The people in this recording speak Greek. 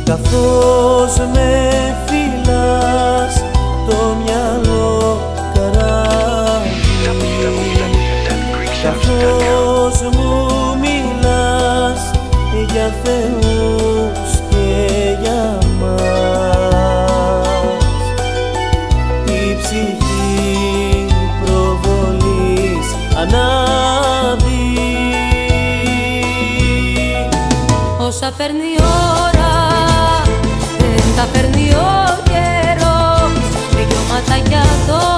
καθώς με φυλάς το μυαλό καράβι, καθώς μου μιλάς για Θεούς και για μας, η ψυχή προβολής ανάβει. Όσα παίρνει η ώρα δεν τα παίρνει ο καιρός, δικαιώματα για το